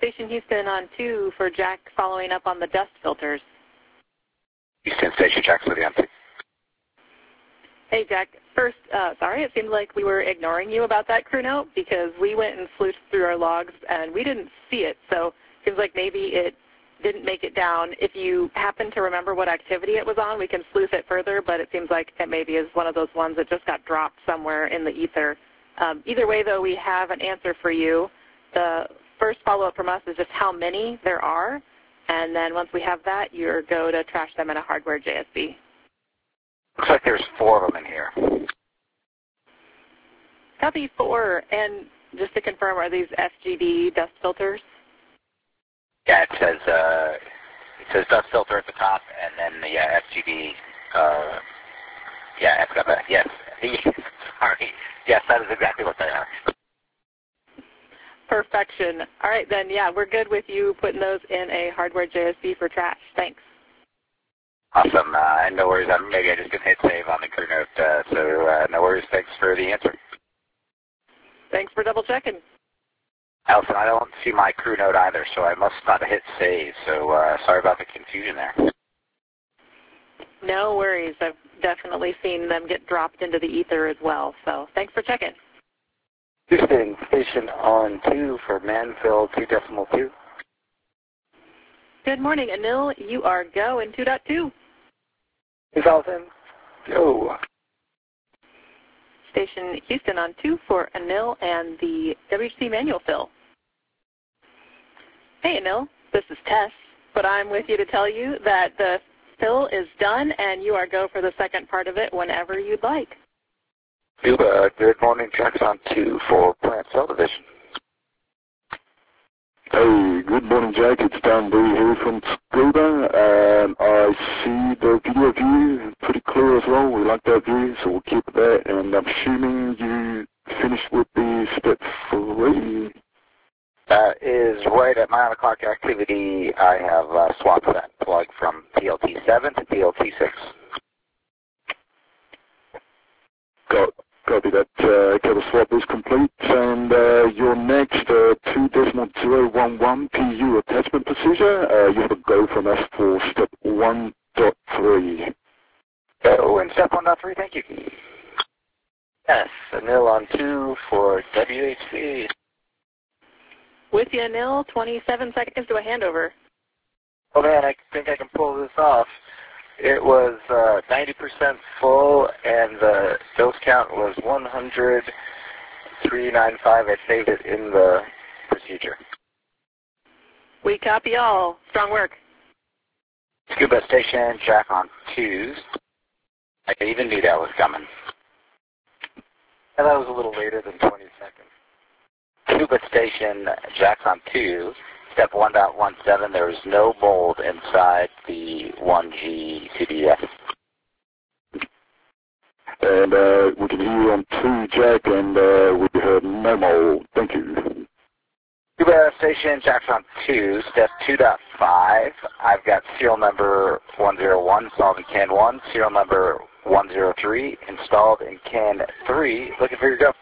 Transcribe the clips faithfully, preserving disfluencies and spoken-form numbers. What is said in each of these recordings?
Station Houston on two for Jack following up on the dust filters. Houston Station, Jack City on two. Hey, Jack. First, uh, sorry, it seemed like we were ignoring you about that crew note because we went and sleuthed through our logs and we didn't see it. So it seems like maybe it didn't make it down. If you happen to remember what activity it was on, we can sleuth it further, but it seems like it maybe is one of those ones that just got dropped somewhere in the ether. Um, either way, though, we have an answer for you. The first follow-up from us is just how many there are, and then once we have that, you're go to trash them in a hardware J S B. Looks like there's four of them in here. Copy four, and just to confirm, are these F G D dust filters? Yeah, it says uh, it says dust filter at the top, and then the uh, F G D. Uh, yeah, it's got that. Yes, sorry. Yes, that is exactly what they are. Perfection. All right, then. Yeah, we're good with you putting those in a hardware J S B for trash. Thanks. Awesome. Uh, no worries. I'm maybe I just didn't hit save on the crew note, uh, so uh, no worries. Thanks for the answer. Thanks for double checking. Allison, I don't see my crew note either, so I must not have hit save. So uh, sorry about the confusion there. No worries. I've definitely seen them get dropped into the ether as well. So thanks for checking. Houston Station on two for Manfield two decimal two. Good morning, Anil. You are go in two point two. Hey, Allison. Go. Station Houston on two for Anil and the W H C manual fill. Hey, Anil. This is Tess, but I'm with you to tell you that the fill is done and you are go for the second part of it whenever you'd like. Cuba, good morning. Jack's on two for Plant Cell Division. Hey, good morning, Jack. It's Dan B here from Scuba, and I see the video view pretty clear as well. We like that view, so we'll keep that. And I'm assuming you finished with the step three. That is right at nine o'clock activity. I have uh, swapped that plug from P L T seven to P L T six. Got Copy that. Uh, cable swap is complete, and uh, your next uh, two decimal zero one one P U attachment procedure, uh, you have a go from us for step one dot three. Go in step one dot three, thank you. Yes, Anil on two for W H C. With you, Anil. twenty-seven seconds to a handover. Oh man, I think I can pull this off. It was uh, ninety percent full, and the dose count was one hundred three ninety-five. I saved it in the procedure. We copy all. Strong work. Scuba Station, Jack on twos. I even knew that was coming. And that was a little later than twenty seconds. Scuba Station, Jack's on two. Step one point one seven, there is no mold inside the one G C D F. And uh, we can hear you on two, Jack, and uh, we heard no mold. Thank you. Scuba Station, Jack's on two. Step two point five, I've got serial number one zero one installed in can one, serial number one zero three installed in can three. Looking for your go.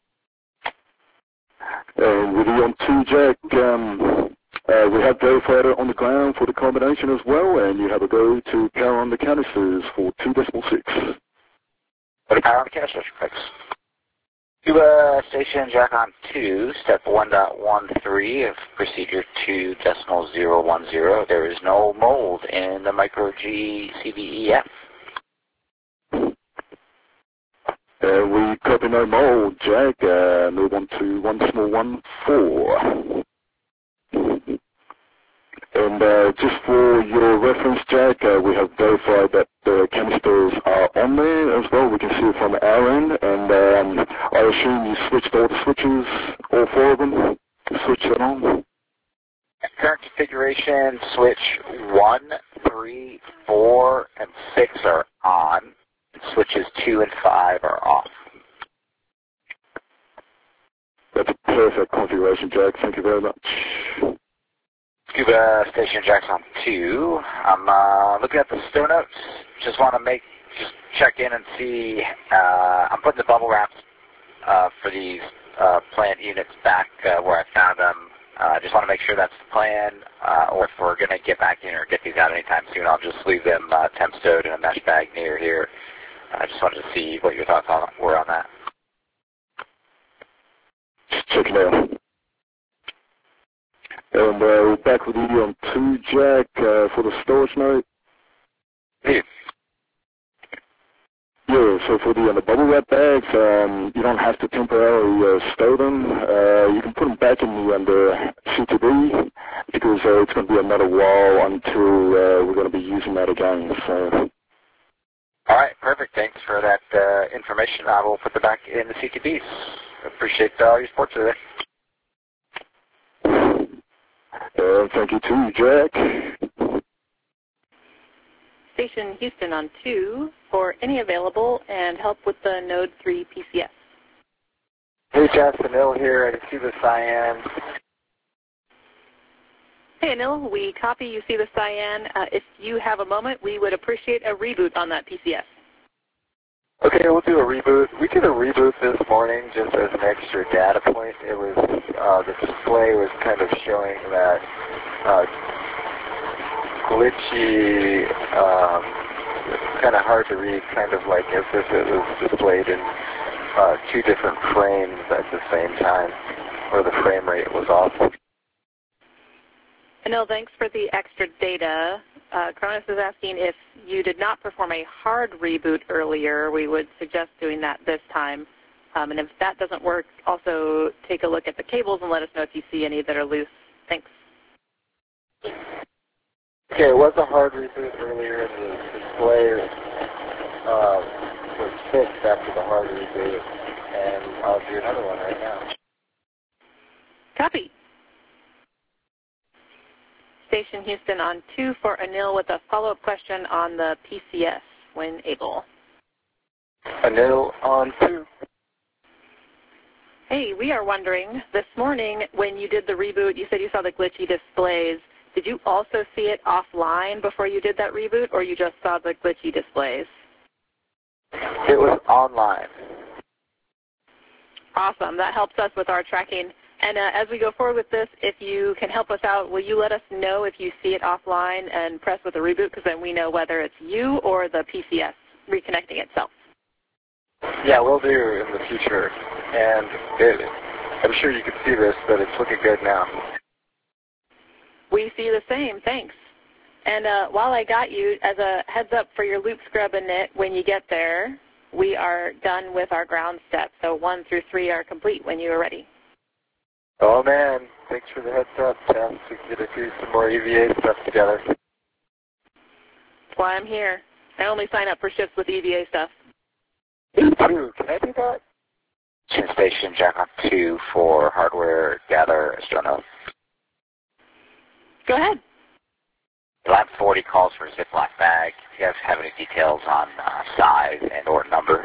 And with you on two, Jack, um, uh, we have verified it on the ground for the combination as well, and you have a go to power on the canisters for two decimal six. Go to power on the canisters, thanks. Scuba Station, Jack on two, step one point one three of procedure two decimal zero one zero. There is no mold in the micro G C V E F. Uh, we copy no mold, Jack. Uh, move on to one decimal one four. And uh, just for your reference, Jack, uh, we have verified that the canisters are on there as well. We can see it from our end. And um, I assume you switched all the switches, all four of them, switch it on. Current configuration, switch one, three, four, and six are on. Switches two and five are off. That's a perfect configuration, Jack. Thank you very much. Scuba Station, Jack's on two. I'm uh, looking at the stow notes. Just want to make, just check in and see. Uh, I'm putting the bubble wraps uh, for these uh, plant units back uh, where I found them. Uh, uh, just want to make sure that's the plan, uh, or if we're going to get back in or get these out anytime soon, I'll just leave them uh, temp stowed in a mesh bag near here. I uh, just wanted to see what your thoughts on, were on that. Check it out. And uh, we're back with you on two, Jack, uh, for the storage note. Yeah. Yeah, so for the, uh, the bubble wrap bags, um, you don't have to temporarily uh, stow them. Uh, you can put them back in the under C T B because uh, it's going to be another while until uh, we're going to be using that again. So. All right, perfect. Thanks for that uh, information. I will put them back in the C T Bs. Appreciate uh, your support today. Uh, thank you too, Jack. Station Houston on two for any available and help with the Node three P C S. Hey, Jack, Anil here. I can see the cyan. Hey, Anil, we copy you see the cyan. Uh, if you have a moment, we would appreciate a reboot on that P C S. Okay, we'll do a reboot. We did a reboot this morning just as an extra data point. It was, uh, the display was kind of showing that uh, glitchy, um, kind of hard to read, kind of like as if it was displayed in uh, two different frames at the same time, or the frame rate was off. Anil, thanks for the extra data. Uh, Cronus is asking if you did not perform a hard reboot earlier, we would suggest doing that this time. Um, and if that doesn't work, also take a look at the cables and let us know if you see any that are loose. Thanks. Okay, it was a hard reboot earlier, and the display uh, was fixed after the hard reboot, and I'll do another one right now. Copy. Station Houston on two for Anil with a follow-up question on the P C S when able. Anil on two. Hey, we are wondering, this morning when you did the reboot, you said you saw the glitchy displays. Did you also see it offline before you did that reboot, or you just saw the glitchy displays? It was online. Awesome. That helps us with our tracking. And uh, as we go forward with this, if you can help us out, will you let us know if you see it offline and press with the reboot, because then we know whether it's you or the P C S reconnecting itself. Yeah, we'll do in the future. And it, I'm sure you can see this, but it's looking good now. We see the same. Thanks. And uh, while I got you, as a heads up for your loop scrub init, when you get there, we are done with our ground steps. So one through three are complete when you are ready. Oh, man. Thanks for the heads up, Tess. We can get to do some more E V A stuff together. That's why I'm here. I only sign up for shifts with E V A stuff. Me too. Can I do that? Station Jack on two for hardware gather astronaut. Go ahead. Lab forty calls for a Ziploc bag. Do you guys have any details on uh, size and or number?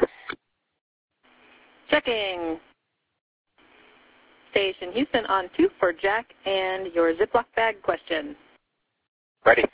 Checking. Station Houston on two for Jack and your Ziploc bag question. Ready.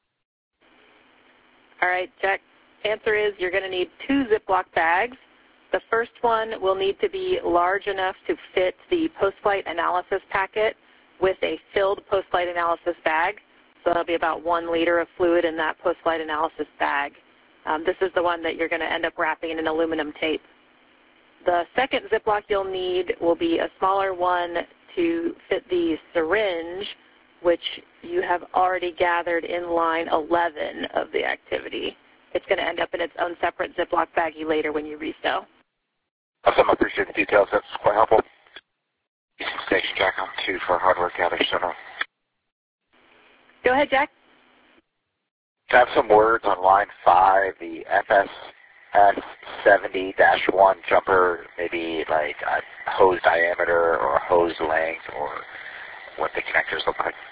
All right, Jack. Answer is you're going to need two Ziploc bags. The first one will need to be large enough to fit the post-flight analysis packet with a filled post-flight analysis bag. So that'll be about one liter of fluid in that post-flight analysis bag. Um, this is the one that you're going to end up wrapping in aluminum tape. The second Ziploc you'll need will be a smaller one to fit the syringe, which you have already gathered in line eleven of the activity. It's going to end up in its own separate Ziploc baggie later when you restow. Awesome. I appreciate the details. That's quite helpful. Station Jack on two for hardware gather center. Go ahead, Jack. I have some words on line five, the F S S seventy dash one jumper, maybe like a hose diameter or hose length or what the connectors look like.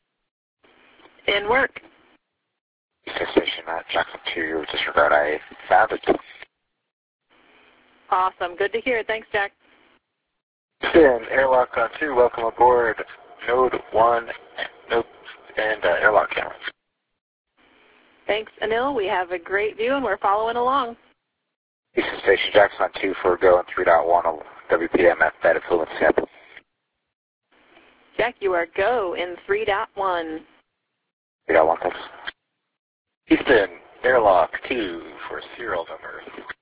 In work. Station uh, Jackson two, disregard, I found it. Awesome. Good to hear. Thanks, Jack. Spin, airlock on two, welcome aboard. Node one, node and uh, airlock count. Thanks, Anil. We have a great view, and we're following along. Eastern Station Jackson on two for go and three point one W P M at bed fluid sample. Jack, you are go in three point one. three point one, thanks. Houston, airlock two for serial number.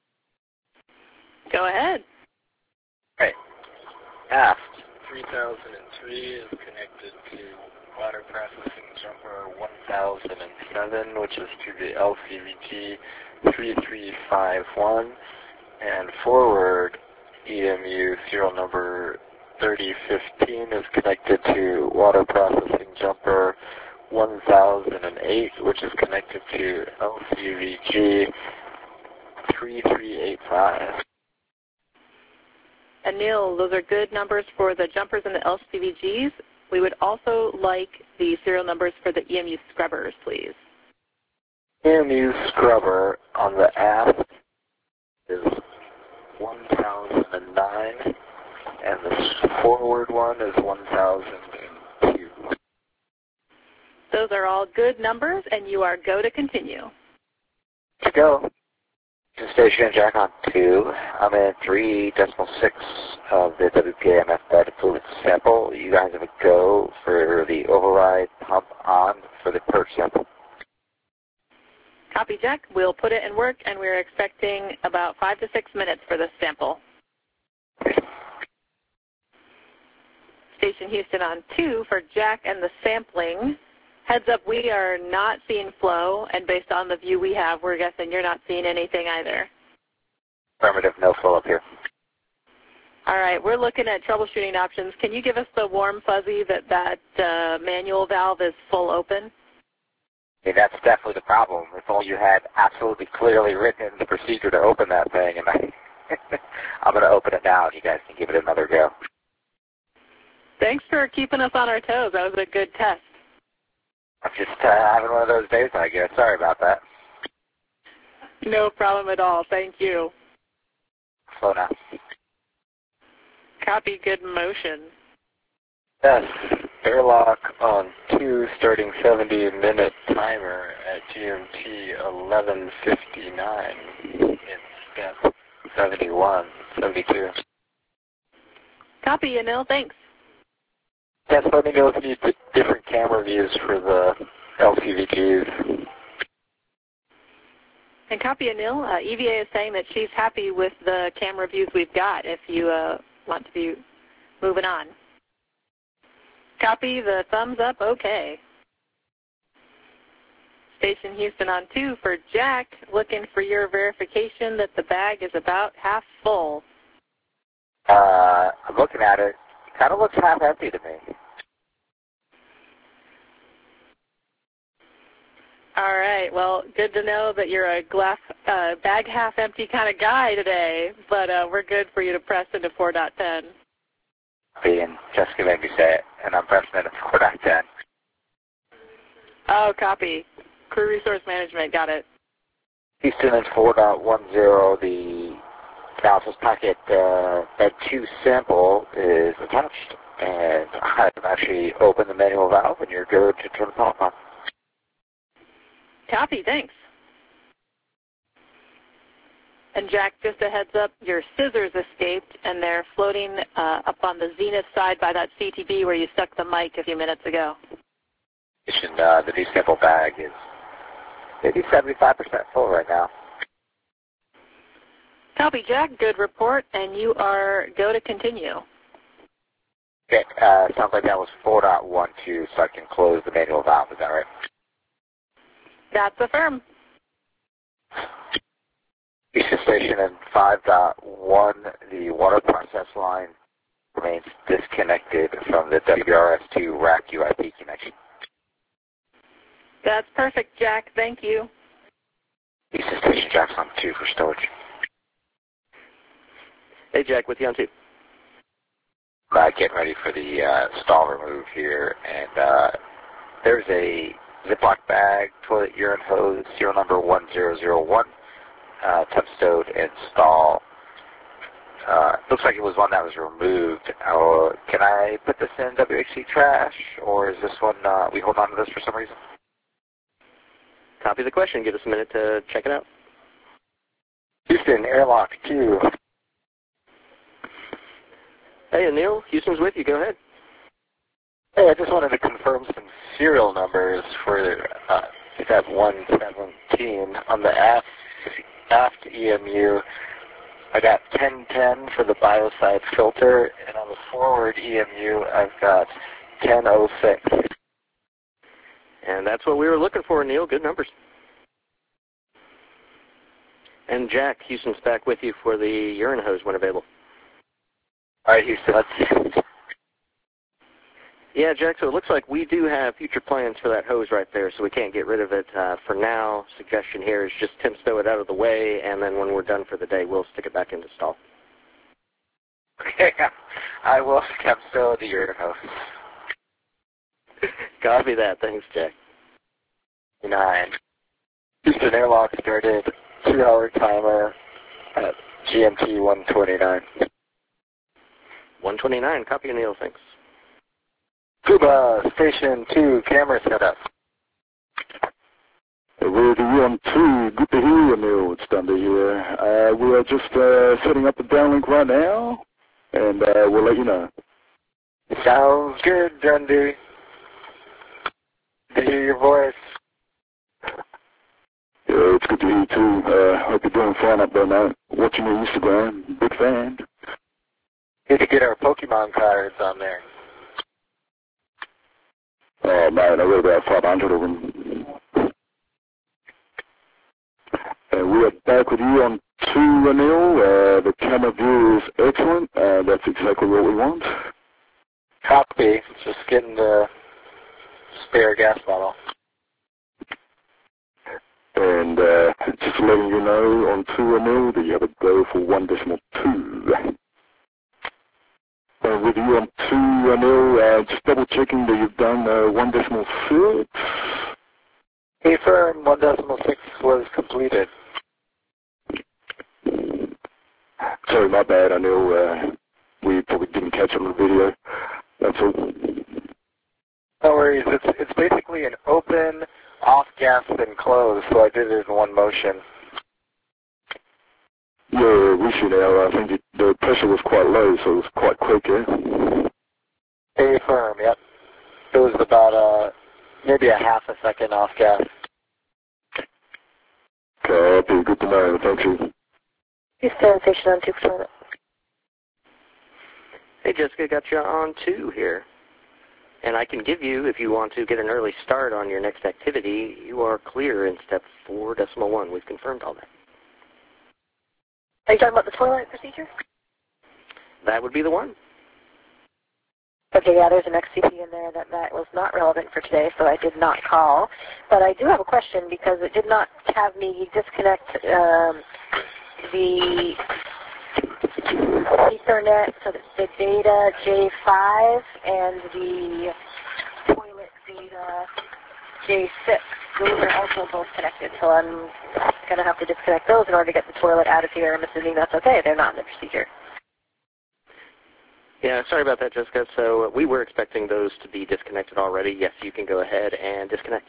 Go ahead. Right. Aft three thousand three is connected to water processing jumper one thousand seven, which is to the L C V G three three five one, and forward E M U serial number thirty fifteen is connected to water processing jumper one thousand eight, which is connected to L C V G three three eight five. And Neil, those are good numbers for the jumpers and the L C V Gs. We would also like the serial numbers for the E M U scrubbers, please. E M U scrubber on the aft is one thousand nine, and the forward one is one thousand two. Those are all good numbers, and you are go to continue. To go. Station Jack on two. I'm in three decimal six of the W P A M F bed fluid sample. You guys have a go for the override pump on for the purge sample. Copy, Jack. We'll put it in work, and we're expecting about five to six minutes for this sample. Station Houston on two for Jack and the sampling. Heads up, we are not seeing flow, and based on the view we have, we're guessing you're not seeing anything either. Affirmative, no flow up here. All right, we're looking at troubleshooting options. Can you give us the warm fuzzy that that uh, manual valve is full open? I mean, that's definitely the problem. If only you had absolutely clearly written the procedure to open that thing, and I, I'm going to open it now, and you guys can give it another go. Thanks for keeping us on our toes. That was a good test. I'm just uh, having one of those days, I guess. Sorry about that. No problem at all. Thank you. Slow now. Copy, good motion. Yes, airlock on two, starting seventy minute timer at G M T eleven fifty-nine in step seventy-one, seventy-two. Copy, Anil. Thanks. Yes, let me know if you need different camera views for the L C V Gs. And copy, Anil. Uh, E V A is saying that she's happy with the camera views we've got if you uh, want to be moving on. Copy, the thumbs up, okay. Station Houston on two for Jack, looking for your verification that the bag is about half full. Uh, I'm looking at it. It kind of looks half empty to me. All right. Well, good to know that you're a glass uh, bag half empty kind of guy today, but uh, we're good for you to press into four point ten. And Jessica made me say it, and I'm pressing it at four point ten. Oh, copy. Crew Resource Management, got it. Houston is four point ten. The analysis packet uh, bed two sample is attached, and I've actually opened the manual valve, and you're good to turn the pump on. Copy, thanks. And Jack, just a heads up, your scissors escaped, and they're floating uh, up on the zenith side by that C T B where you stuck the mic a few minutes ago. Uh, the new sample bag is maybe seventy-five percent full right now. Copy, Jack. Good report, and you are go to continue. Okay, uh, sounds like that was four point twelve, so I can close the manual valve. Is that right? That's affirmed. Houston Station in five point one, the water process line remains disconnected from the W R S two rack U I P connection. That's perfect, Jack. Thank you. Houston Station, Jack's on two for storage. Hey, Jack, with you on two. Uh, getting ready for the uh, stall remove here, and uh, there's a Ziploc bag, toilet urine hose, serial number one zero zero one, uh, tub stowed and stall. Uh, looks like it was one that was removed. Uh, can I put this in W H C trash, or is this one, uh, we hold on to this for some reason? Copy the question. Give us a minute to check it out. Houston, airlock two. Hey, Anil, Houston's with you. Go ahead. Hey, I just wanted to confirm some serial numbers for uh, step one seventeen. On the aft, aft E M U, I got ten ten for the biocide filter, and on the forward E M U, I've got ten oh six. And that's what we were looking for, Neil. Good numbers. And Jack, Houston's back with you for the urine hose when available. All right, Houston, let's see. Yeah, Jack, so it looks like we do have future plans for that hose right there, so we can't get rid of it uh, for now. Suggestion here is just Tim stow it out of the way, and then when we're done for the day, we'll stick it back into stall. Okay, I will Tim stow the urine hose. Copy that. Thanks, Jack. Nine. Houston airlock started. Two-hour timer at G M T one twenty-nine. one twenty-nine. Copy, Neil. Thanks. Cuba, Station two, camera setup. Radio on two, good to hear you, Neil. It's Dundee here. Uh, we are just uh, setting up the downlink right now, and uh, we'll let you know. Sounds good, Dundee. To hear your voice. Yeah, it's good to hear you too. Uh, hope you're doing fine up there, mate. Watching your Instagram, big fan. Need to get our Pokemon cards on there. Oh, man, I read about five hundred of them. And we are back with you on two, Neil. Uh, the camera view is excellent. Uh, that's exactly what we want. Copy. Just getting the spare gas bottle. And uh, just letting you know on two, Neil, that you have a go for one decimal two. Uh, with you on two, Neil, uh, just double checking that you've done uh, one decimal six. Confirm one decimal six was completed. Sorry, my bad, I know uh, we probably didn't catch on the video. That's all. No worries. It's, it's basically an open, off gas, then close, so I did it in one motion. Yeah, we see now. I think it, the pressure was quite low, so it was quite quick, yeah? A firm, yep. It was about uh, maybe a half a second off gas. Copy, good to know. Thank you. Houston, station on two for toilet. Hey, Jessica, got you on two here. And I can give you, if you want to get an early start on your next activity, you are clear in step four decimal one. We've confirmed all that. Are you talking about the toilet procedure? That would be the one. Okay, yeah, there's an X C P in there that that was not relevant for today, so I did not call. But I do have a question because it did not have me disconnect um, the Ethernet, so the, the data J five and the toilet data J six. Those are also both connected, so I'm going to have to disconnect those in order to get the toilet out of here. I'm assuming that's okay. They're not in the procedure. Yeah, sorry about that, Jessica. So we were expecting those to be disconnected already. Yes, you can go ahead and disconnect.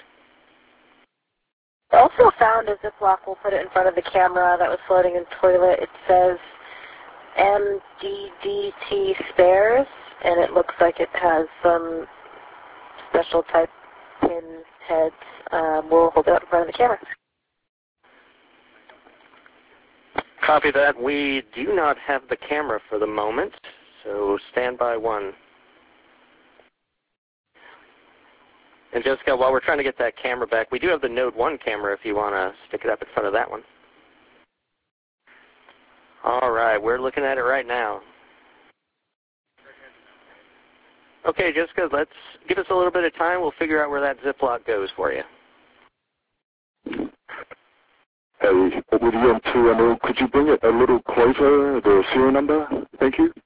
I also found a Ziploc. We'll put it in front of the camera that was floating in the toilet. It says M D D T spares, and it looks like it has some special type pin heads. Um, we'll hold it up in front of the camera. Copy that. We do not have the camera for the moment, so stand by one. And Jessica, while we're trying to get that camera back, we do have the Node one camera if you want to stick it up in front of that one. All right, we're looking at it right now. Okay, Jessica, let's give us a little bit of time. We'll figure out where that Ziploc goes for you. Hey, with you on two, Emil, could you bring it a little closer, the serial number? Thank you.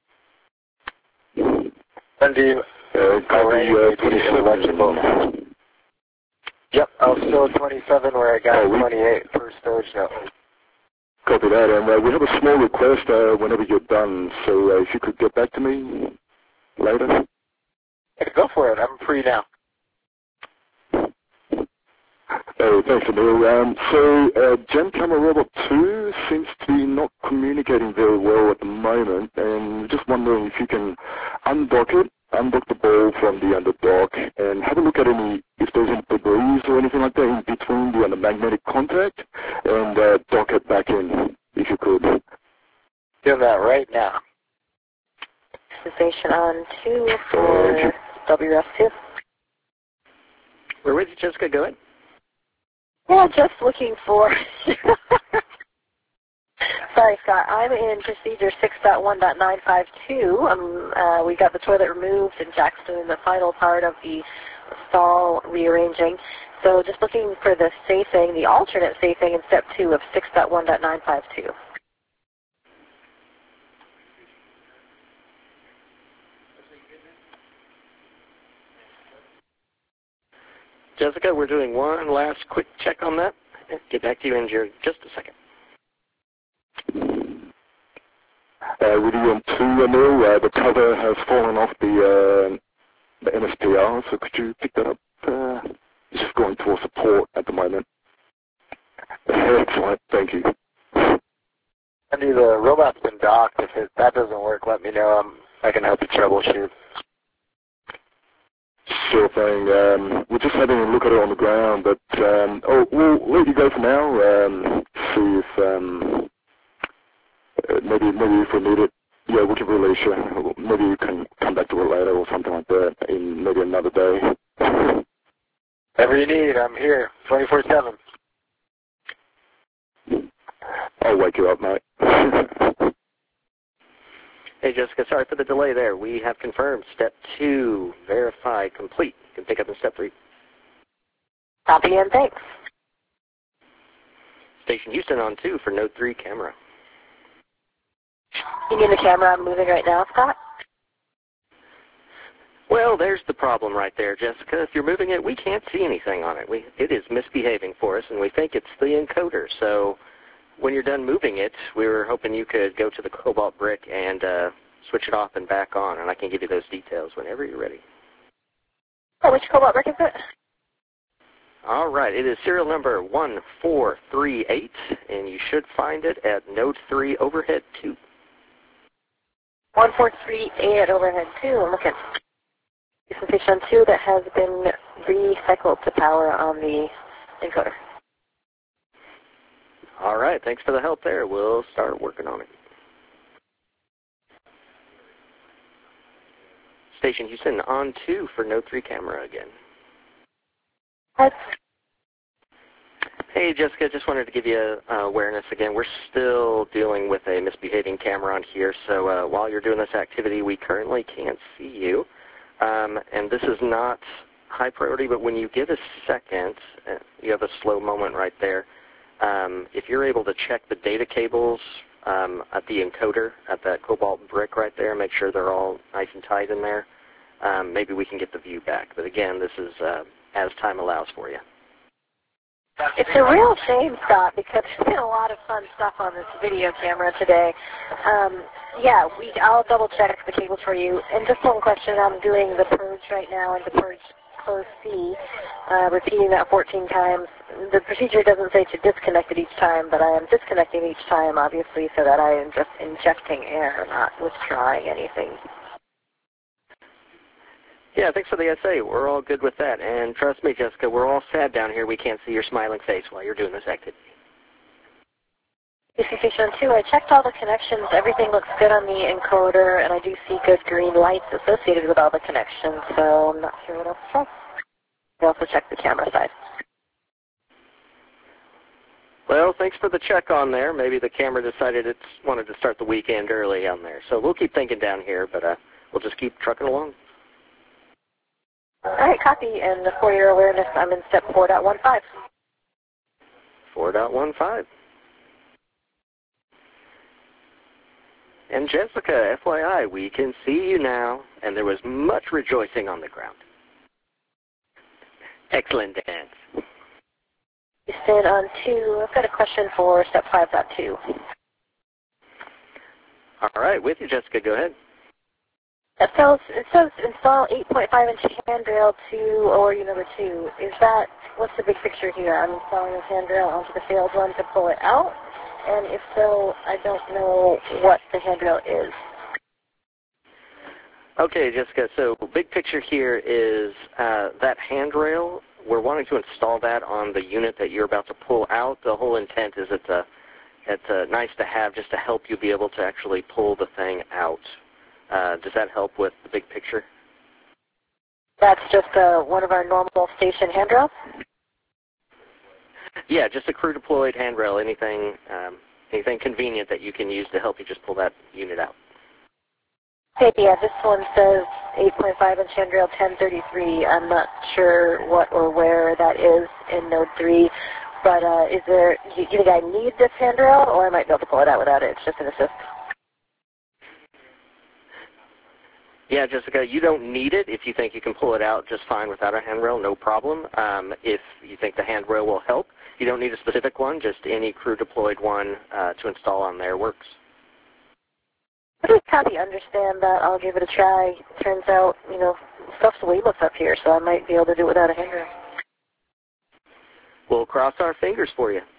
Dundee, Uh, copy, uh, twenty-seven. Yep, I was still at twenty-seven where I got Oh, we- twenty-eight for storage note. Copy that, and uh, we have a small request uh, whenever you're done, so uh, if you could get back to me later. Yeah, go for it. I'm free now. Hey, thanks, Emil. Um, so, uh, Gem Camera Robot two seems to be not communicating very well at the moment, and just wondering if you can undock it undock the ball from the under dock and have a look at any, if there's any debris or anything like that in between the under magnetic contact, and uh, dock it back in, if you could. Doing that right now. Station on two for W S two. We're with you, Jessica. Go ahead. Yeah, just looking for... Sorry, Scott. I'm in procedure six point one point nine five two. Um, uh, we got the toilet removed, and Jack's doing the final part of the stall rearranging. So just looking for the safing, the alternate safing in step two of six point one point nine five two. Jessica, we're doing one last quick check on that. Get back to you in just a second. Uh, with you on two, Emil, uh, the cover has fallen off the, uh, the M S P R, so could you pick that up? Uh, it's just going towards support at the moment. Excellent, thank you. Andy, the robot's been docked. If it, that doesn't work, let me know. I'm, I can help you troubleshoot. Sure thing. Um, we're just having a look at it on the ground, but um, oh, we'll let you go for now. Um, see if um, uh, maybe maybe if we need it, yeah, we can release you. Maybe you can come back to it later or something like that in maybe another day. Whatever you need, I'm here, twenty-four seven. I'll wake you up, mate. Hey, Jessica, sorry for the delay there. We have confirmed step two, verify, complete. You can pick up in step three. Copy and thanks. Station Houston on two for node three camera. You mean the camera I'm moving right now, Scott? Well, there's the problem right there, Jessica. If you're moving it, we can't see anything on it. We, it is misbehaving for us, and we think it's the encoder. So when you're done moving it, we were hoping you could go to the Cobalt brick and uh, switch it off and back on, and I can give you those details whenever you're ready. Oh, which Cobalt brick is it? All right, it is serial number one four three eight, and you should find it at node three overhead two. one four three eight at overhead two. I'm looking. Station two that has been recycled to power on the encoder. All right, thanks for the help there. We'll start working on it. Station Houston on two for node three camera again. That's Hey, Jessica, just wanted to give you uh, awareness again. We're still dealing with a misbehaving camera on here, so uh, while you're doing this activity, we currently can't see you. Um, and this is not high priority, but when you get a second, uh, you have a slow moment right there. Um, if you're able to check the data cables um, at the encoder, at that Cobalt brick right there, make sure they're all nice and tight in there, um, maybe we can get the view back. But again, this is uh, as time allows for you. It's a real shame, Scott, because there's been a lot of fun stuff on this video camera today. Um, yeah, we, I'll double check the cables for you. And just one question, I'm doing the purge right now and the purge close C, uh, repeating that fourteen times. The procedure doesn't say to disconnect it each time, but I am disconnecting each time, obviously, so that I am just injecting air, not withdrawing anything. Yeah, thanks for the S A. We're all good with that. And trust me, Jessica, we're all sad down here. We can't see your smiling face while you're doing this activity. Station two, I checked all the connections. Everything looks good on the encoder, and I do see good green lights associated with all the connections, so I'm not sure what else to check. I also checked the camera side. Well, thanks for the check on there. Maybe the camera decided it wanted to start the weekend early on there. So we'll keep thinking down here, but uh, we'll just keep trucking along. All right, copy. And for your awareness, I'm in step four point one five. four point one five. And Jessica, F Y I, we can see you now, and there was much rejoicing on the ground. Excellent dance. Houston on two. I've got a question for step five point two. All right, with you, Jessica. Go ahead. It says, it says install eight point five inch handrail to O R U number two. Is that, what's the big picture here? I'm installing this handrail onto the failed one to pull it out, and if so, I don't know what the handrail is. Okay, Jessica, so big picture here is uh, that handrail. We're wanting to install that on the unit that you're about to pull out. The whole intent is it's, a, it's a nice to have just to help you be able to actually pull the thing out. Uh, does that help with the big picture? That's just uh, one of our normal station handrails? Yeah, just a crew deployed handrail, anything, um, anything convenient that you can use to help you just pull that unit out. Hey, yeah, this one says eight point five inch handrail ten thirty-three. I'm not sure what or where that is in node three, but uh, is there, do you think I need this handrail, or I might be able to pull it out without it? It's just an assist. Yeah, Jessica, you don't need it. If you think you can pull it out just fine without a handrail, no problem. Um, if you think the handrail will help, you don't need a specific one. Just any crew deployed one uh, to install on there works. I copy, understand that. I'll give it a try. Turns out, you know, stuff's weightless up here, so I might be able to do it without a handrail. We'll cross our fingers for you.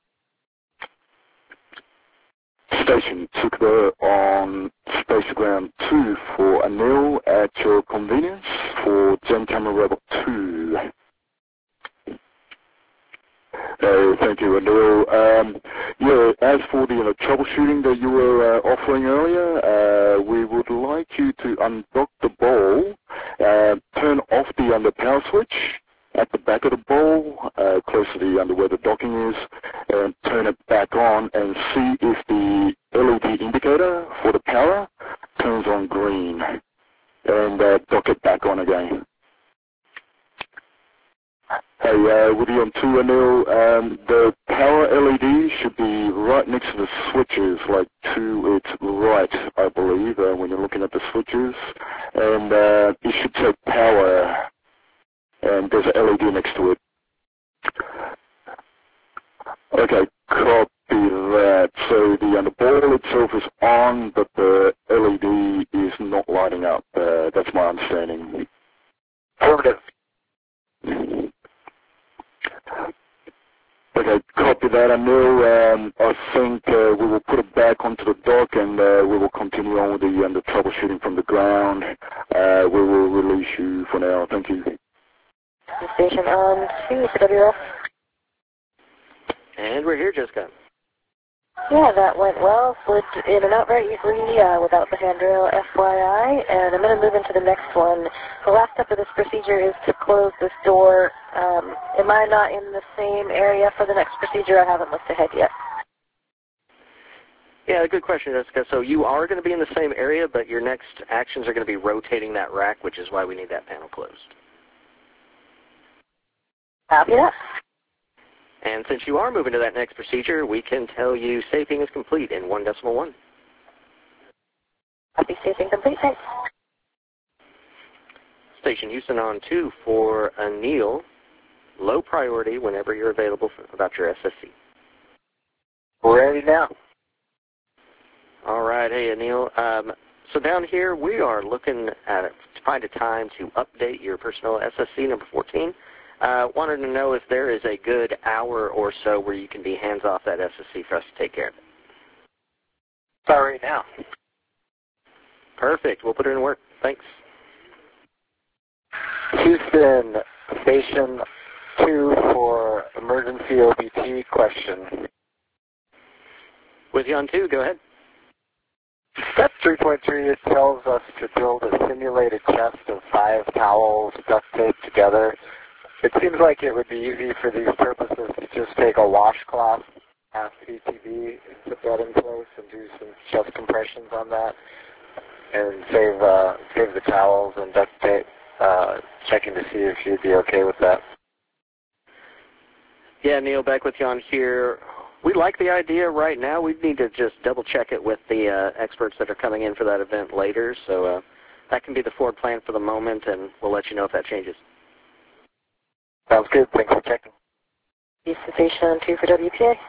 Station Tsukuba on Space Ground two for Anil at your convenience for Gen Camera Rebel two. Uh, thank you, Anil. Um, yeah, as for the you know, troubleshooting that you were uh, offering earlier, uh, we would like you to undock the bowl, uh, turn off the under power switch at the back of the bowl, uh, close to the under where the docking is, and turn it back on and see if the L E D indicator for the power turns on green, and uh, dock it back on again. Hey, uh, with you on two, Anil, um, the power L E D should be right next to the switches, like to its right, I believe, uh, when you're looking at the switches, and uh, it should say power, and there's an L E D next to it. Okay, copy that. So the, uh, the ball itself is on, but the L E D is not lighting up. Uh, that's my understanding. Affirmative. Okay, copy that. I know, um, I think uh, we will put it back onto the dock, and uh, we will continue on with the, um, the troubleshooting from the ground. Uh, we will release you for now. Thank you. Station on two for W F. And we're here, Jessica. Yeah, that went well. Slid in and out very easily uh, without the handrail, F Y I. And I'm going to move into the next one. The last step of this procedure is to close this door. Um, am I not in the same area for the next procedure? I haven't looked ahead yet. Yeah, good question, Jessica. So you are going to be in the same area, but your next actions are going to be rotating that rack, which is why we need that panel closed. Copy that. And since you are moving to that next procedure, we can tell you safing is complete in one decimal one. Copy, safing complete. Thanks. Station Houston on two for Anil. Low priority whenever you're available for, about your S S C. We're ready now. All right. Hey, Anil. Um, so down here, we are looking at it to find a time to update your personal S S C number fourteen. Uh, wanted to know if there is a good hour or so where you can be hands off that S S C for us to take care of it. Start right now. Perfect. We'll put it in work. Thanks. Houston, Station two for emergency O B T question. With you on two, go ahead. Step three point three, it tells us to build a simulated chest of five towels duct taped together. It seems like it would be easy for these purposes to just take a washcloth, half P T B, and put that in place and do some chest compressions on that, and save uh, save the towels and duct tape. Uh, checking to see if you'd be okay with that. Yeah, Neil, back with you on here. We like the idea right now. We need to just double check it with the uh, experts that are coming in for that event later. So uh, that can be the forward plan for the moment, and we'll let you know if that changes. Sounds good. Thanks for checking. Houston Station on two for W P A.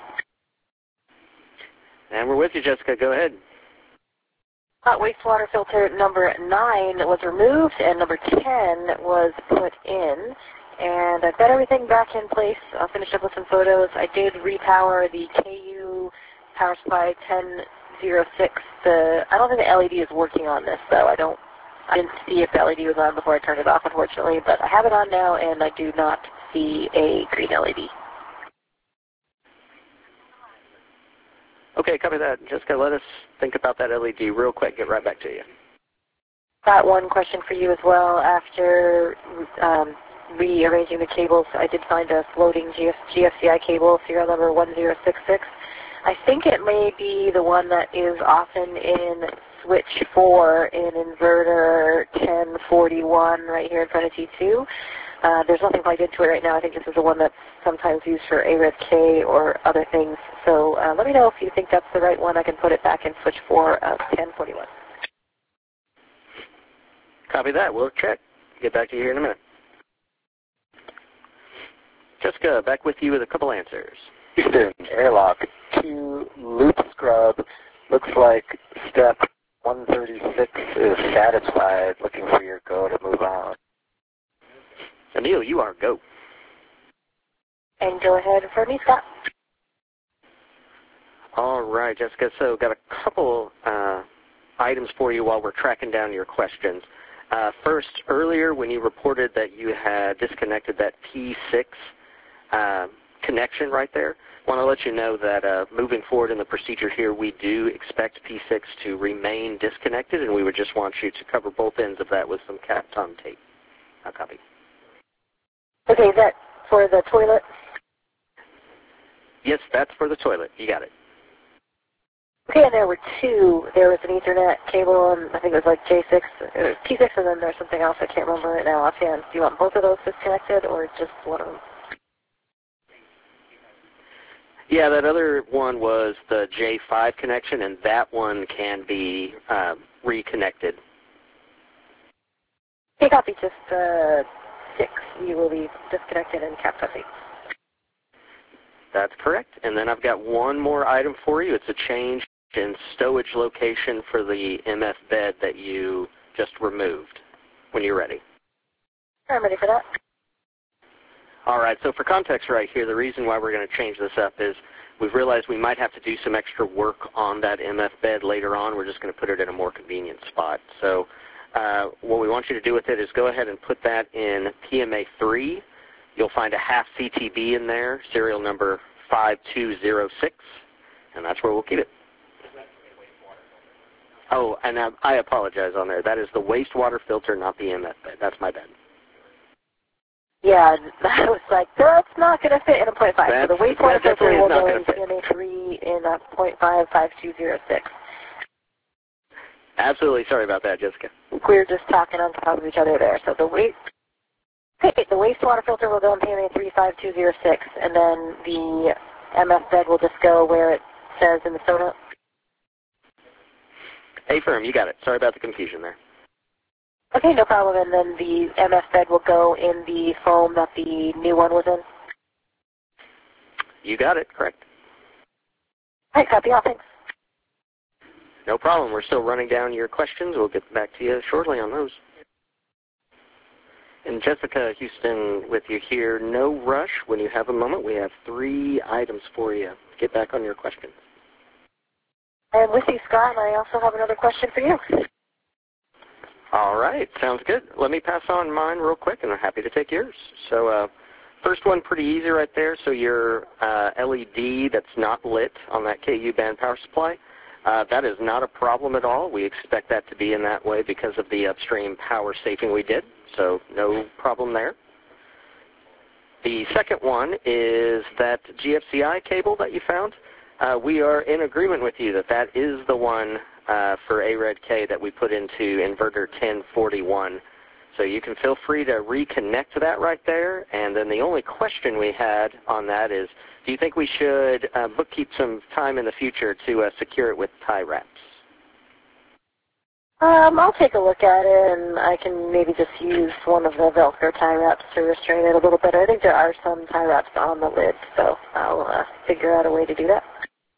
And we're with you, Jessica. Go ahead. Hot wastewater filter number nine was removed and number ten was put in. And I've got everything back in place. I'll finish up with some photos. I did repower the K U power supply ten oh six. The, I don't think the L E D is working on this, though. I don't I didn't see if the L E D was on before I turned it off, unfortunately, but I have it on now, and I do not see a green L E D. Okay, copy that. Jessica, let us think about that L E D real quick. Get right back to you. Got one question for you as well. After um, rearranging the cables, I did find a floating G F C I cable, serial number one zero six six. I think it may be the one that is often in switch four in inverter ten forty-one right here in front of T two. Uh, there's nothing plugged into it right now. I think this is the one that's sometimes used for A R E D K or other things. So uh, let me know if you think that's the right one. I can put it back in switch four of ten forty-one. Copy that. We'll check. Get back to you here in a minute. Jessica, back with you with a couple answers. Houston, airlock Q loop scrub. Looks like step one thirty-six is satisfied. Looking for your go to move on. Emil, you are go. And go ahead for me, Scott. All right, Jessica. So got a couple uh, items for you while we're tracking down your questions. Uh, first, earlier when you reported that you had disconnected that P six uh, connection right there, I want to let you know that uh, moving forward in the procedure here, we do expect P six to remain disconnected, and we would just want you to cover both ends of that with some Kapton tape. I'll copy. Okay, is that for the toilet? Yes, that's for the toilet. You got it. Okay, and there were two. There was an Ethernet cable, and I think it was like J six, uh, P six, and then there's something else I can't remember right now offhand. Do you want both of those disconnected, or just one of them? Yeah, that other one was the J five connection, and that one can be uh, reconnected. Okay, copy. Just uh, six. You will be disconnected and capped up eight. That's correct. And then I've got one more item for you. It's a change in stowage location for the M F bed that you just removed when you're ready. I'm ready for that. All right, so for context right here, the reason why we're going to change this up is we've realized we might have to do some extra work on that M F bed later on. We're just going to put it in a more convenient spot. So uh, what we want you to do with it is go ahead and put that in P M A three. You'll find a half C T B in there, serial number five two zero six, and that's where we'll keep it. Oh, and I, I apologize on there. That is the wastewater filter, not the M F bed. That's my bad. Yeah, I was like, that's not going to fit in a point five. That's, so the wastewater filter will go in P fit. M A three in a point five five two zero six. Absolutely. Sorry about that, Jessica. We're just talking on top of each other there. So the waste, okay, the wastewater filter will go in P M A three five two zero six, and then the M F bed will just go where it says in the soda. Hey, firm, you got it. Sorry about the confusion there. Okay, no problem. And then the M F bed will go in the foam that the new one was in? You got it. Correct. All right, copy all. Thanks. No problem. We're still running down your questions. We'll get back to you shortly on those. And Jessica Houston with you here. No rush. When you have a moment, we have three items for you. Get back on your questions. I'm with you, Scott, and I also have another question for you. All right. Sounds good. Let me pass on mine real quick, and I'm happy to take yours. So uh, first one, pretty easy right there. So your uh, L E D that's not lit on that K U band power supply, uh, that is not a problem at all. We expect that to be in that way because of the upstream power safing we did. So no problem there. The second one is that G F C I cable that you found. Uh, we are in agreement with you that that is the one uh, for A R E D K that we put into inverter ten forty-one. So you can feel free to reconnect to that right there. And then the only question we had on that is, do you think we should uh, bookkeep some time in the future to uh, secure it with tie wraps? Um, I'll take a look at it, and I can maybe just use one of the Velcro tie wraps to restrain it a little bit. I think there are some tie wraps on the lid, so I'll uh, figure out a way to do that.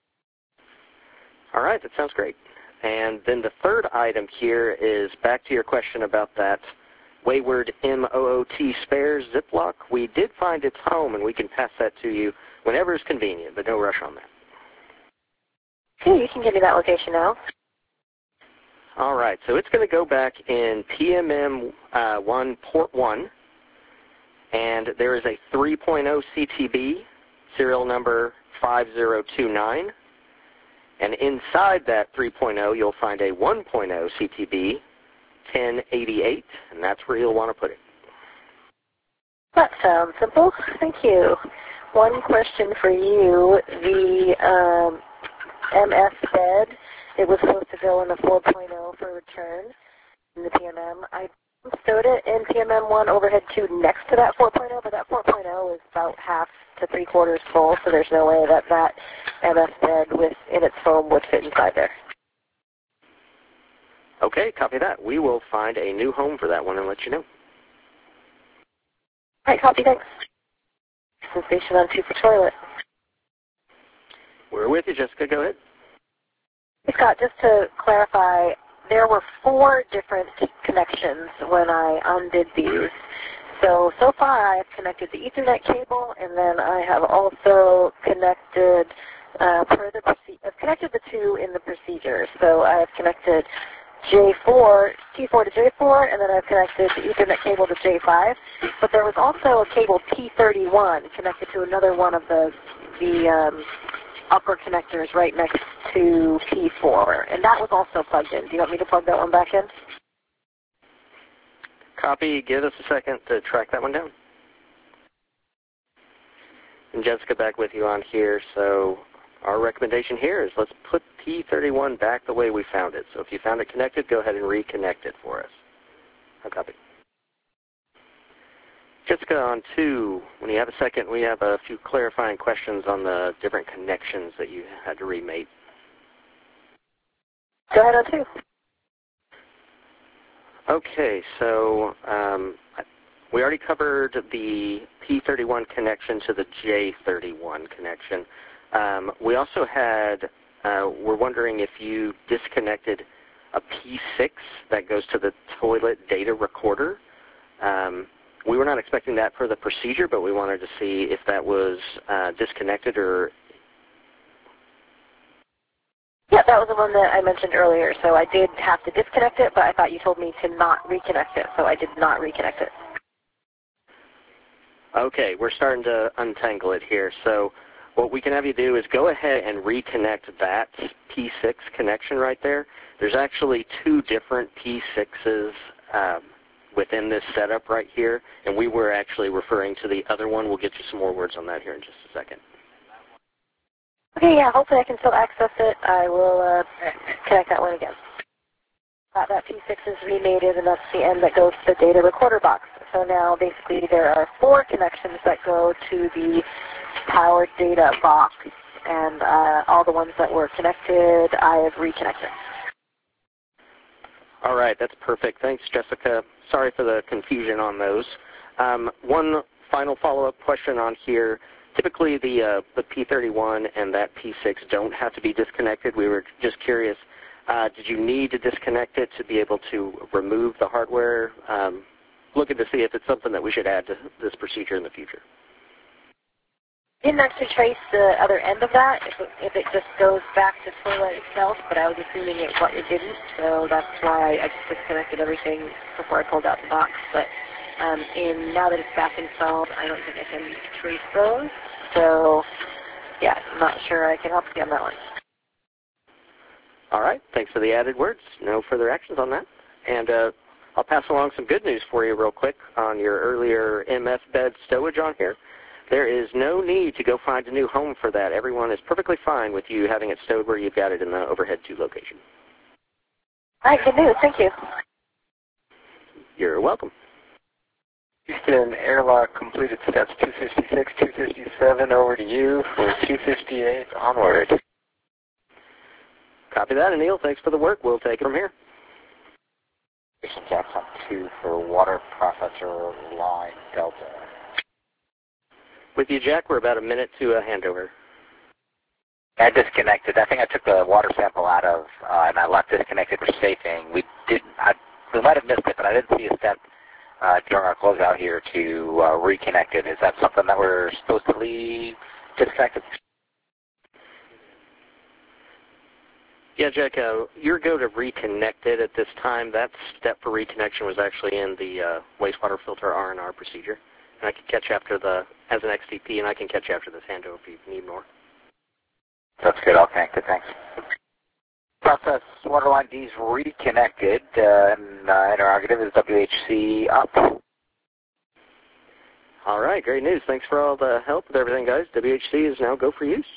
All right, that sounds great. And then the third item here is back to your question about that Wayward M O O T spares Ziploc. We did find its home, and we can pass that to you whenever it's convenient, but no rush on that. Okay, you can give me that location now. All right, so it's going to go back in P M M uh, one port one, and there is a three point oh C T B, serial number five zero two nine, and inside that three point oh you'll find a one point oh C T B, ten eighty-eight, and that's where you'll want to put it. That sounds simple. Thank you. One question for you. The um, M S bed, it was supposed to go in the four point oh for return in the P M M. I stowed it in P M M one overhead two next to that four point oh, but that four point oh is about half to three quarters full, so there's no way that that M S bed with in its foam would fit inside there. Okay, copy that. We will find a new home for that one and let you know. All right, copy, thanks. Station on two for toilet. We're with you, Jessica. Go ahead. Scott, just to clarify, there were four different connections when I undid these. So, so far I have connected the Ethernet cable, and then I have also connected, uh, per the I've connected the two in the procedure. So I have connected J four, T four to J four, and then I've connected the Ethernet cable to J five. But there was also a cable P thirty-one connected to another one of the the um, upper connectors right next to P four, and that was also plugged in. Do you want me to plug that one back in? Copy. Give us a second to track that one down. And Jessica, back with you on here. So our recommendation here is let's put P thirty-one back the way we found it. So if you found it connected, go ahead and reconnect it for us. I'll copy. Jessica, on two, when you have a second, we have a few clarifying questions on the different connections that you had to remate. Go ahead on two. Okay, so um, we already covered the P thirty-one connection to the J thirty-one connection. Um, we also had, uh, we're wondering if you disconnected a P six that goes to the toilet data recorder. Um, we were not expecting that for the procedure, but we wanted to see if that was uh, disconnected or... Yeah, that was the one that I mentioned earlier. So I did have to disconnect it, but I thought you told me to not reconnect it, so I did not reconnect it. Okay, we're starting to untangle it here. So what we can have you do is go ahead and reconnect that P six connection right there. There's actually two different P sixes um, within this setup right here, and we were actually referring to the other one. We'll get you some more words on that here in just a second. Okay, yeah, hopefully I can still access it. I will uh, connect that one again. Uh, that P six is remated, and that's the end that goes to the data recorder box. So now basically there are four connections that go to the powered data box, and uh, all the ones that were connected I have reconnected. All right, that's perfect. Thanks, Jessica. Sorry for the confusion on those. Um, one final follow-up question on here. Typically, the, uh, the P thirty-one and that P six don't have to be disconnected. We were just curious, uh, did you need to disconnect it to be able to remove the hardware? Um, looking to see if it's something that we should add to this procedure in the future. Didn't actually trace the other end of that, if it, if it just goes back to toilet itself, but I was assuming it, it didn't, so that's why I, I just disconnected everything before I pulled out the box. But um, in, now that it's back installed, I don't think I can trace those, so yeah, I'm not sure I can help you on that one. All right, thanks for the added words. No further actions on that. And uh, I'll pass along some good news for you real quick on your earlier M S bed stowage on here. There is no need to go find a new home for that. Everyone is perfectly fine with you having it stowed where you've got it in the overhead two location. All right, good news. Thank you. You're welcome. Houston, airlock completed steps two fifty-six, two fifty-seven, over to you for two fifty-eight, onward. Copy that, Anil. Thanks for the work. We'll take it from here. Station Jackson two for water processor line Delta. With you, Jack, we're about a minute to a handover. I disconnected. I think I took the water sample out of, uh, and I left disconnected for safing. We did. I, we might have missed it, but I didn't see a step uh, during our closeout here to uh, reconnect it. Is that something that we're supposed to leave disconnected? Yeah, Jack, uh, your go to reconnect it at this time, that step for reconnection was actually in the uh, wastewater filter R and R procedure. And I can catch you after the, as an X T P, and I can catch you after this handover if you need more. That's good. I'll connect it. Thanks. Process waterline D's reconnected, uh, and uh, interrogative is W H C up. All right, great news. Thanks for all the help with everything, guys. W H C is now go for use.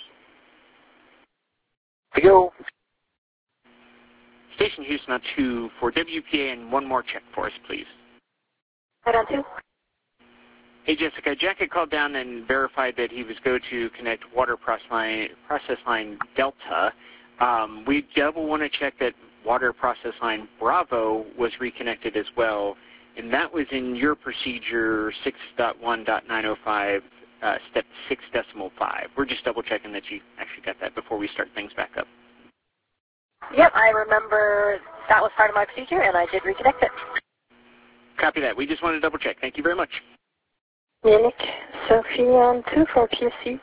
To go. Station Houston on two for W P A and one more check for us, please. Right on two. Hey, Jessica, Jack had called down and verified that he was go to connect water process line, process line Delta. Um, we double want to check that water process line Bravo was reconnected as well, and that was in your procedure six point one point nine oh five, uh, step six decimal five. We're just double checking that you actually got that before we start things back up. Yep, I remember that was part of my procedure, and I did reconnect it. Copy that. We just wanted to double check. Thank you very much. Munich, Sophie on two for P S C.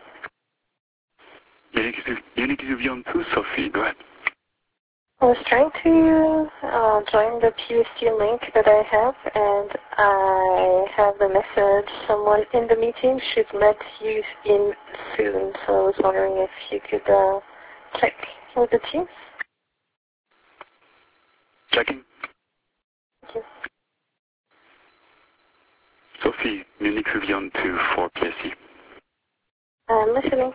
Munich is on two, Sophie. Go ahead. I was trying to uh, join the P S C link that I have, and I have the message, someone in the meeting should let you in soon. So I was wondering if you could uh, check with the team. Checking. Thank you. Sophie, Munich Vivian two for P S C. I'm listening.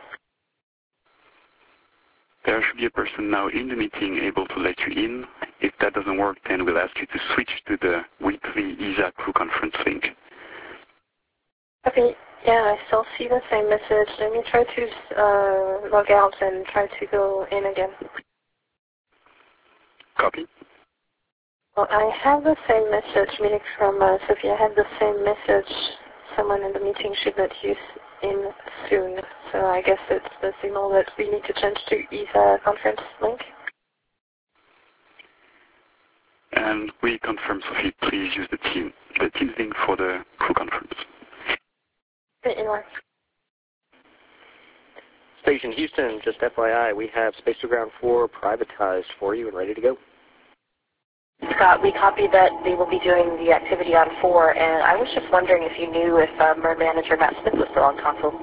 There should be a person now in the meeting able to let you in. If that doesn't work, then we'll ask you to switch to the weekly E S A crew conference link. Okay, yeah, I still see the same message. Let me try to uh, log out and try to go in again. Copy. Well, I have the same message, meaning from uh, Sophie. I have the same message. Someone in the meeting should let you in soon. So I guess it's the signal that we need to change to E S A conference link. And we confirm, Sophie, please use the team, the Teams link for the crew conference. Okay, anyway. Station Houston, just F Y I, we have Space to Ground four privatized for you and ready to go. Scott, we copied that they will be doing the activity on four, and I was just wondering if you knew if uh, MER Manager Matt Smith was still on console.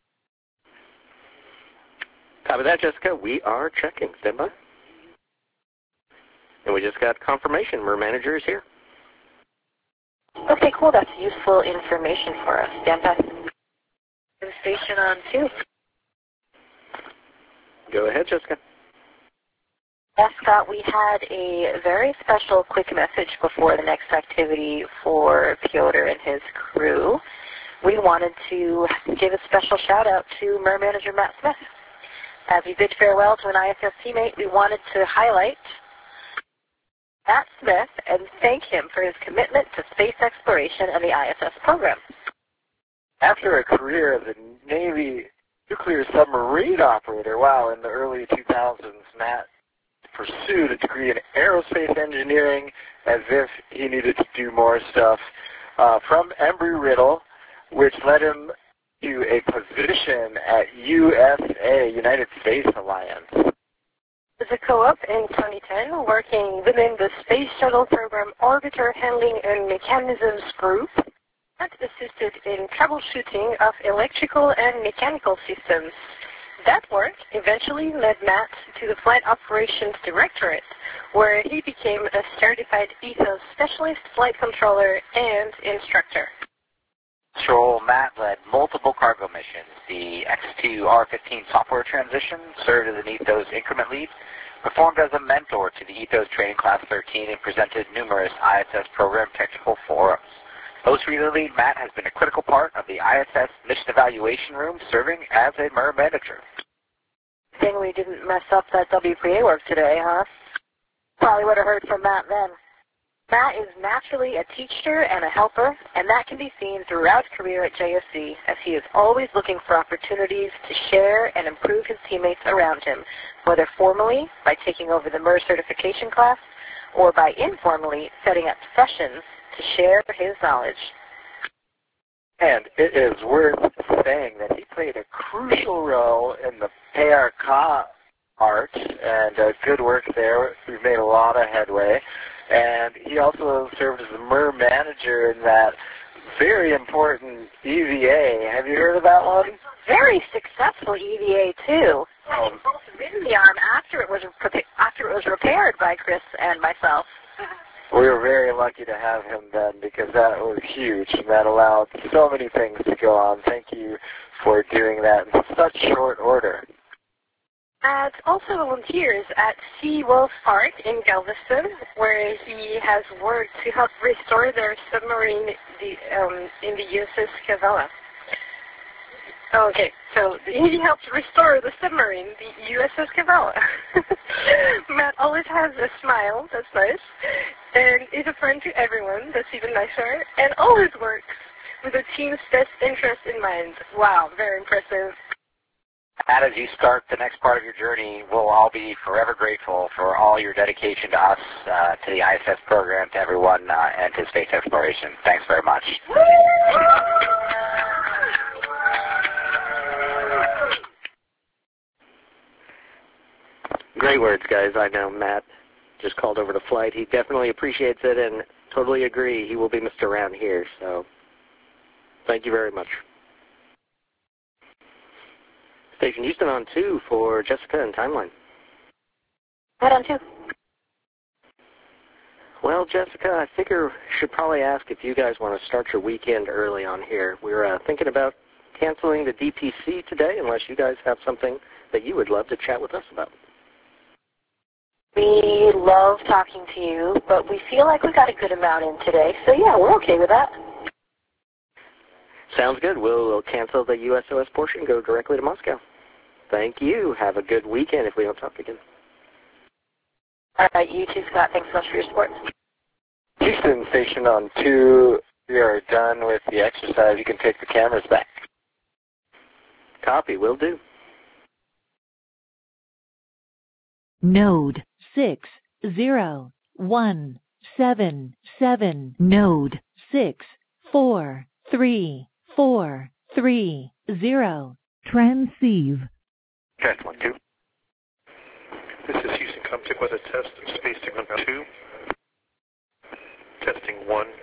Copy that, Jessica. We are checking. Stand by. And we just got confirmation. MER Manager is here. Okay, cool. That's useful information for us. Stand by. Station on two. Go ahead, Jessica. Yes, Scott, we had a very special quick message before the next activity for Piotr and his crew. We wanted to give a special shout out to MER Manager Matt Smith. As we bid farewell to an I S S teammate, we wanted to highlight Matt Smith and thank him for his commitment to space exploration and the I S S program. After a career as a Navy nuclear submarine operator, wow, in the early two thousands, Matt pursued a degree in aerospace engineering as if he needed to do more stuff uh, from Embry-Riddle, which led him to a position at U S A, United Space Alliance. As a co-op in twenty ten, working within the Space Shuttle Program Orbiter Handling and Mechanisms Group, Matt assisted in troubleshooting of electrical and mechanical systems. That work eventually led Matt to the Flight Operations Directorate, where he became a certified ethos specialist, flight controller, and instructor. Patrol Matt led multiple cargo missions. The X two R fifteen software transition, served as an ethos increment lead, performed as a mentor to the ethos training class thirteen, and presented numerous I S S program technical forums. Most recently, Matt has been a critical part of the I S S Mission Evaluation Room, serving as a MER Manager. Thing we didn't mess up that W P A work today, huh? Probably would have heard from Matt then. Matt is naturally a teacher and a helper, and that can be seen throughout his career at J S C, as he is always looking for opportunities to share and improve his teammates around him, whether formally, by taking over the MER certification class, or by informally setting up sessions to share his knowledge. And it is worth saying that he played a crucial role in the P R C Art, and uh, good work there. We've made a lot of headway. And he also served as the M R manager in that very important E V A. Have you heard of that one? Very successful E V A, too. Um, He both ridden the arm after it was after it was repaired by Chris and myself. We were very lucky to have him then because that was huge and that allowed so many things to go on. Thank you for doing that in such short order. And also volunteers at Sea Wolf Art in Galveston, where he has worked to help restore their submarine the, um, in the U S S Cavella. Okay, so he helps restore the submarine, the U S S Cavella. Matt always has a smile, that's nice, and is a friend to everyone, that's even nicer, and always works with the team's best interest in mind. Wow, very impressive. And as you start the next part of your journey, we'll all be forever grateful for all your dedication to us, uh, to the I S S program, to everyone, uh, and to space exploration. Thanks very much. Great words, guys. I know Matt just called over to flight. He definitely appreciates it and totally agree. He will be missed around here, so thank you very much. Station Houston on two for Jessica and Timeline. Right on two. Well, Jessica, I figure I should probably ask if you guys want to start your weekend early on here. We're uh, thinking about canceling the D P C today unless you guys have something that you would love to chat with us about. We love talking to you, but we feel like we got a good amount in today, so yeah, we're okay with that. Sounds good. We'll, we'll cancel the U S O S portion, go directly to Moscow. Thank you. Have a good weekend if we don't talk again. All right, you too, Scott. Thanks so much for your support. Houston Station on two, we are done with the exercise. You can take the cameras back. Copy. Will do. Node six zero one seven seven. Node six four three four three zero. Transceive. Test one, two. This is Houston Comtech Weather Test, Space Signal two. Testing one,